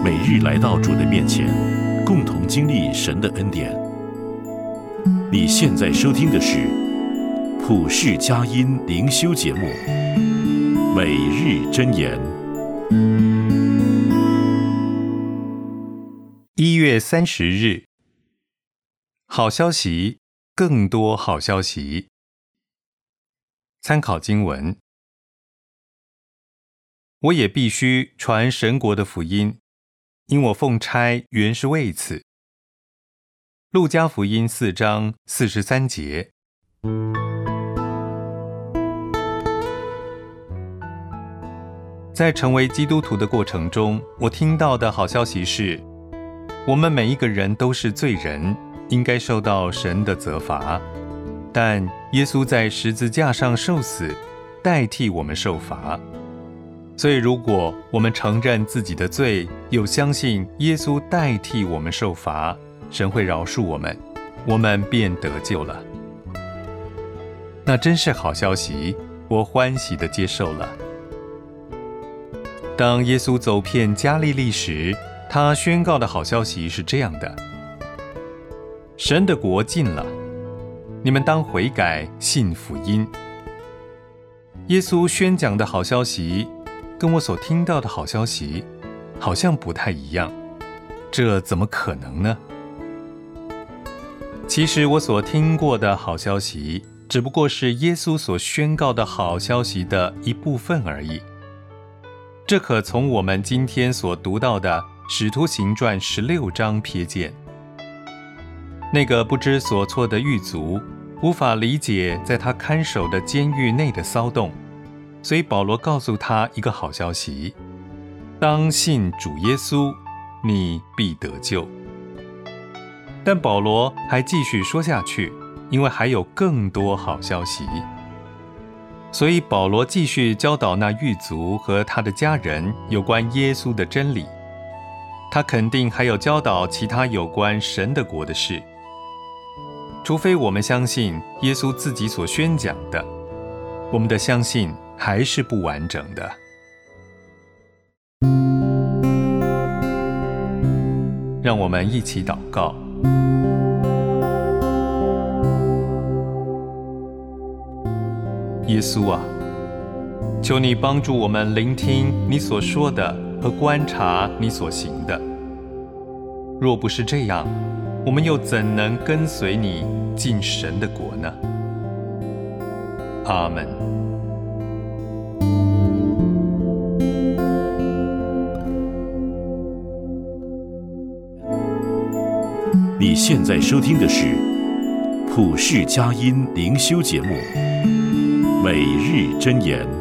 每日来到主的面前，共同经历神的恩典。你现在收听的是普世佳音灵修节目，每日箴言。 1月30日，好消息，更多好消息。参考经文：我也必须传神国的福音，因我奉差原是为此。路加福音4章43节。在成为基督徒的过程中，我听到的好消息是，我们每一个人都是罪人，应该受到神的责罚。但耶稣在十字架上受死，代替我们受罚。所以如果我们承认自己的罪，又相信耶稣代替我们受罚，神会饶恕我们，我们便得救了。那真是好消息，我欢喜地接受了。当耶稣走遍加利利时，他宣告的好消息是这样的：神的国近了，你们当悔改，信福音。耶稣宣讲的好消息跟我所听到的好消息好像不太一样，这怎么可能呢？其实我所听过的好消息只不过是耶稣所宣告的好消息的一部分而已。这可从我们今天所读到的使徒行传16章瞥见。那个不知所措的狱卒无法理解在他看守的监狱内的骚动，所以保罗告诉他一个好消息：当信主耶稣，你必得救。但保罗还继续说下去，因为还有更多好消息。所以保罗继续教导那狱卒和他的家人有关耶稣的真理。他肯定还有教导其他有关神的国的事。除非我们相信耶稣自己所宣讲的，我们的相信还是不完整的。让我们一起祷告。耶稣啊，求你帮助我们聆听你所说的和观察你所行的。若不是这样，我们又怎能跟随你进神的国呢？阿们。 你现在收听的是普世佳音灵修节目，每日箴言。